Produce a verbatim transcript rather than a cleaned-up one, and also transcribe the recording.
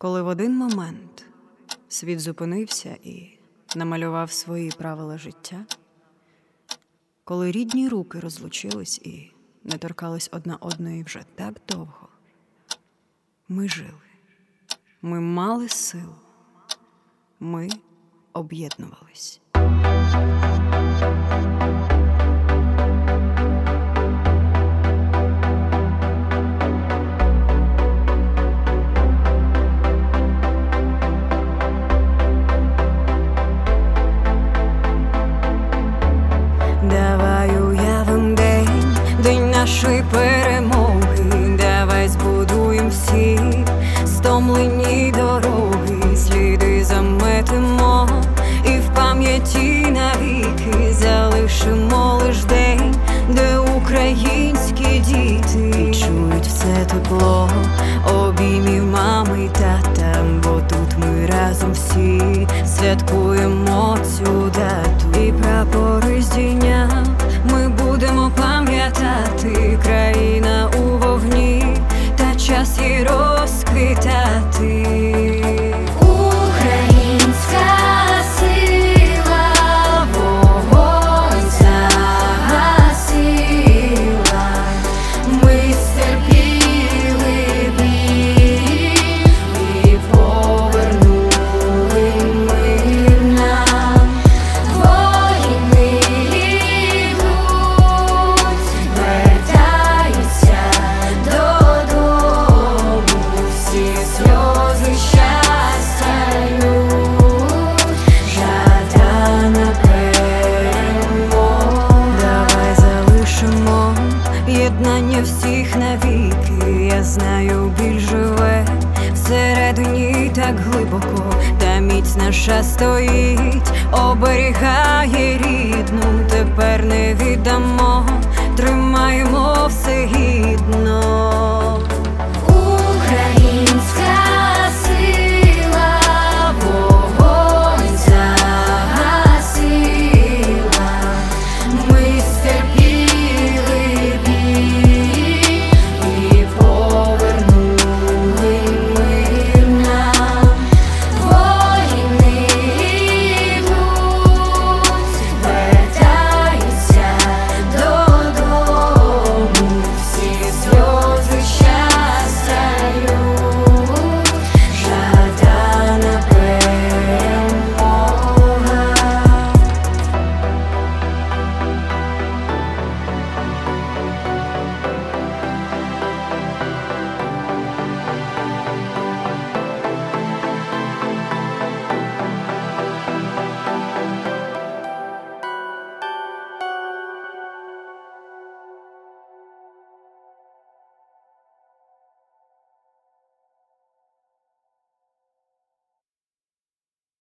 Коли в один момент світ зупинився і намалював свої правила життя, коли рідні руки розлучились і не торкались одна одної вже так довго, ми жили, ми мали силу, ми об'єднувались. Давай уявим день, день нашої перемоги. Давай збудуєм всі стомлені дороги, сліди заметимо і в пам'яті навіки залишимо лиш день, де українські діти чують все тепло обіймів мами й тата, бо тут ми разом всі святкуємо цю дату. І прапори здійняв, ми будемо пам'ятати, країна у вогні, та час їй розквітати. Українська сила, вогонь загасила, ми стерпіли біль і повернули мир нам. Воїни йдуть, вертаються додому, всі сльози щастя лють, жадана перемога. Давай залишимо єднання всіх навіки. Я знаю, біль живе всередині так глибоко, та міць наша стоїть, оберігає рідну. Тепер не віддамо, тримаємо все гідно.